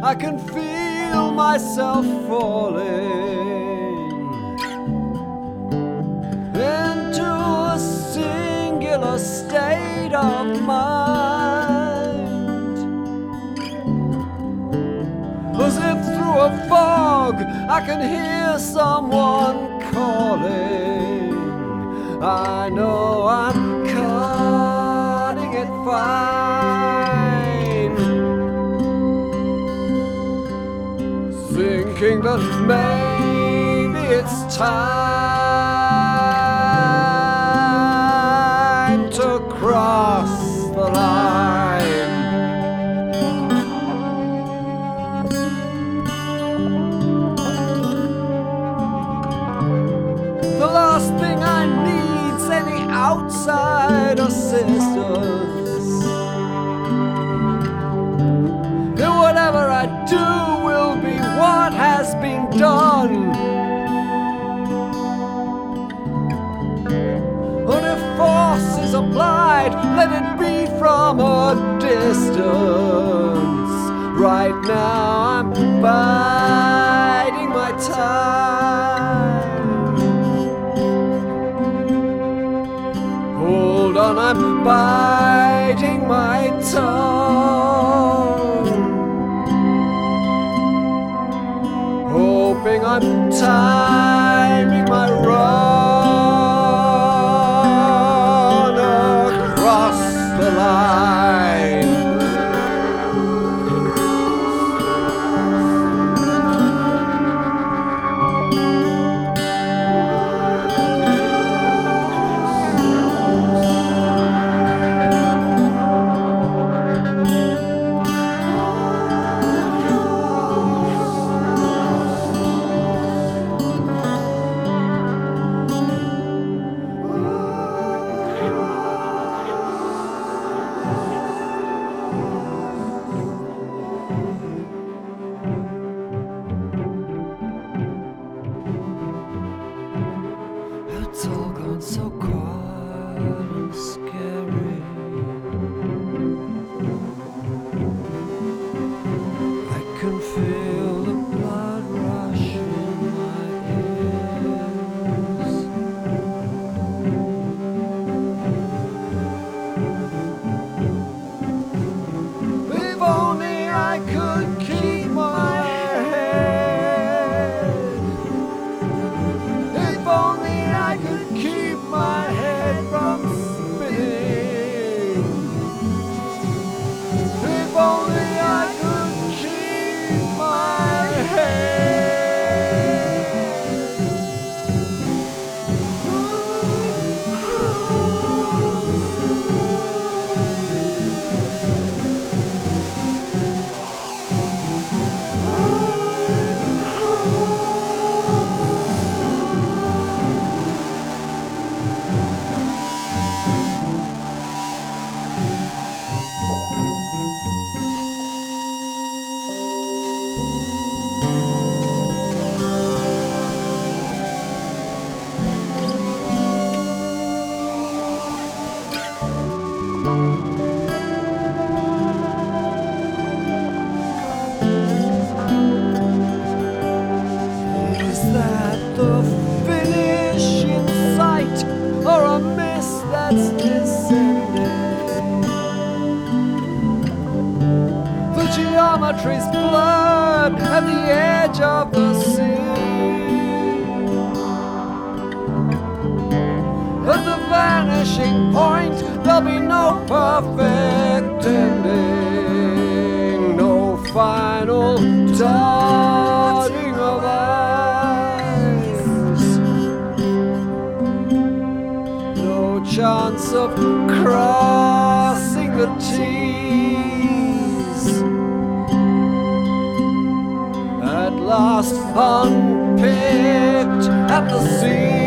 I can feel myself falling into a singular state of mind, as if through a fog I can hear someone calling. I know I'm cutting it fine, thinking that maybe it's time to cross the line. The last thing I need's any outside assistance. And whatever I do will be what has been done. And if force is applied, let it be from a distance. Right now I'm biding my time. Hold on, I'm biding my tongue, hoping I'm timing my run across the line. It's all gone so quiet and scary. I can feel the blood rush in my ears. If only I could keep my head. If only I could keep my head from spinning. If only I could keep my head. Is that the finish in sight, or a mist that's descending? The geometry's blurred at the edge of the sea. At the vanishing point, there'll be no perfect ending, no final dotting of I's, no chance of crossing the T's. At last unpicked at the seams.